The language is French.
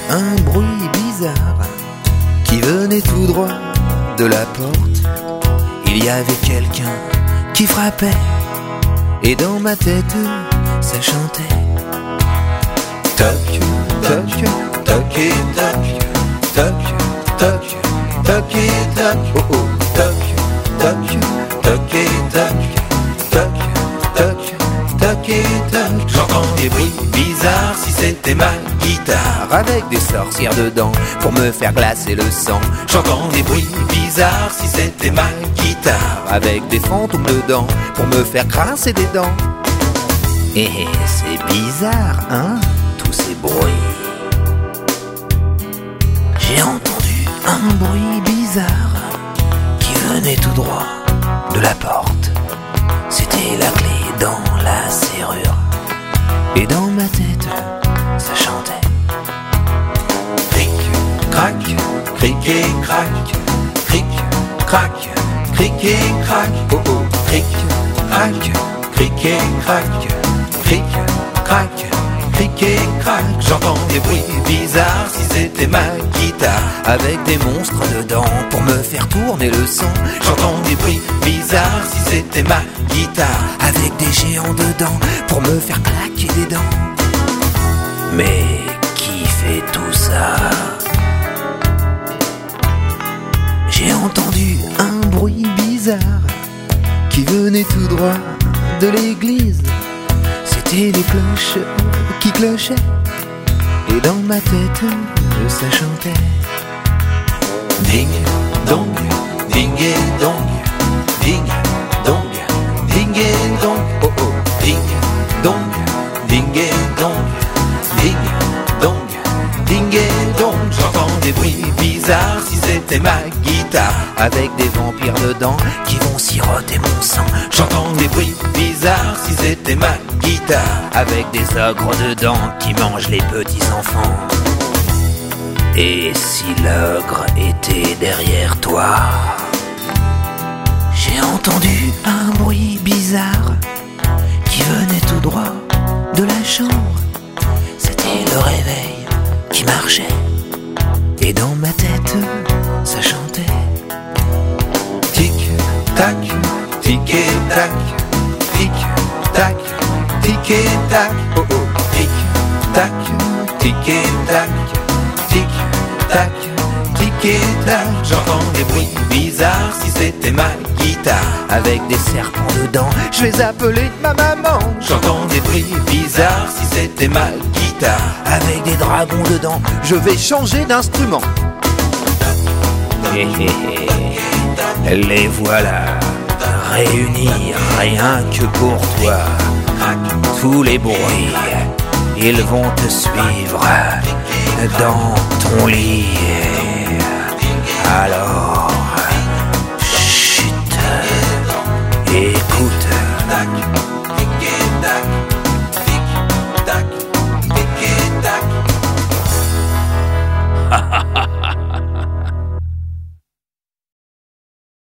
un bruit bizarre qui venait tout droit de la porte. Il y avait quelqu'un qui frappait et dans ma tête ça chantait. Toc, toc, toc et toc, toc, toc, toc et toc, oh oh, toc, toc, toc et toc, toc, toc, toc et toc. J'entends des bruits bizarres, si c'était ma guitare avec des sorcières dedans pour me faire glacer le sang. J'entends des bruits bizarres, si c'était ma guitare avec des fantômes dedans pour me faire grincer des dents. Et c'est bizarre, hein, tous ces bruits. J'ai entendu un bruit bizarre qui venait tout droit de la porte. C'était la clé dans la serrure et dans ma tête ça chantait. Cric, crac, cric et crac, cric, crac, cric et crac, oh oh, cric, crac, cric et crac, cric, crac, cric et crac. J'entends des bruits bizarres, si c'était ma guitare avec des monstres dedans pour me faire tourner le sang. J'entends des bruits bizarres, si c'était ma guitare avec des géants dedans pour me faire claquer des dents. Mais qui fait tout ça? J'ai entendu un bruit bizarre qui venait tout droit de l'église. C'était les cloches qui clochaient et dans ma tête ça chantait. Ding dong, ding et dong, ding dong, ding et dong, oh oh, ding dong, ding et dong, ding dong, ding et dong. J'entends des bruits bizarres, si c'était ma guitare avec des vampires dedans qui vont siroter mon sang. J'entends des bruits bizarres, si c'était ma guitare avec des ogres dedans qui mangent les petits enfants. Et si l'ogre était derrière toi? J'ai entendu un bruit bizarre qui venait tout droit de la chambre. C'était le réveil qui marchait et dans ma tête ça chantait. Tic tac, tic et tac, tic tac, tic et tac, oh oh, tic tac, tic et tac, tic tac, tic et tac. J'entends des bruits bizarres, si c'était ma guitare avec des serpents dedans, je vais appeler ma maman. J'entends des bruits bizarres, si c'était ma guitare avec des dragons dedans, je vais changer d'instrument. Les voilà réunis rien que pour toi. Tous les bruits, ils vont te suivre dans ton lit. Alors, chut, écoute.